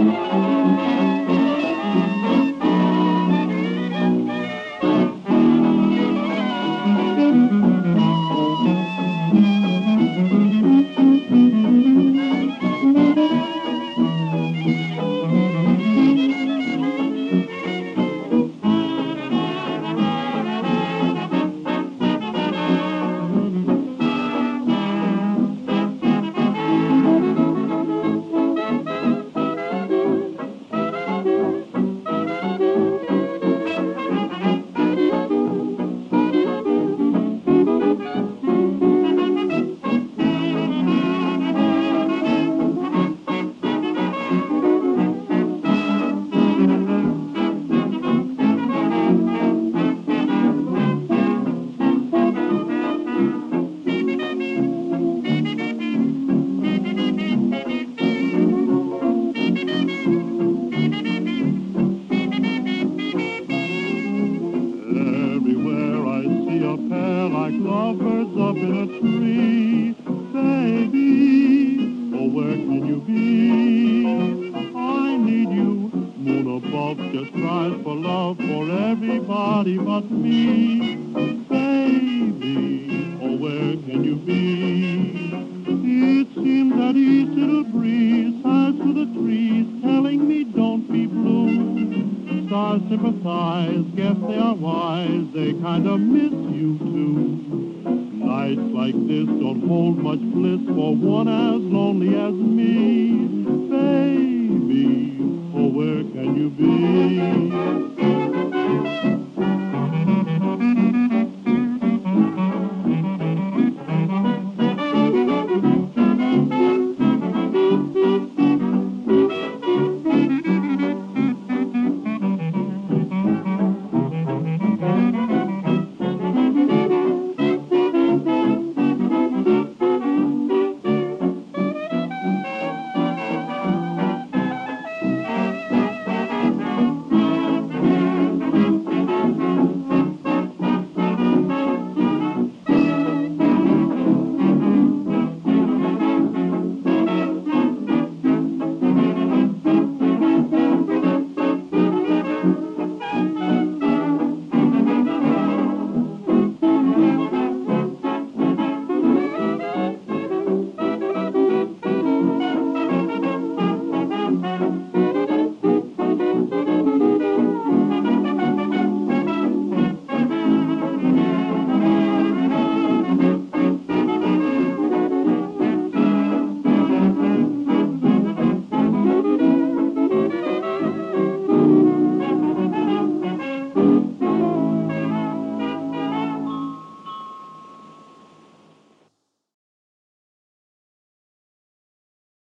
Everywhere I see a pair like lovebirds up in a tree. Baby, oh, where can you be? I need you. Moon above just cries for love for everybody but me. Baby, oh, where can you be? It seems that each little breeze sighs through the trees, telling me don't be blue. Stars sympathize, guess they are wise, they kind of miss you too. Nights like this don't hold much bliss for one as lonely as me.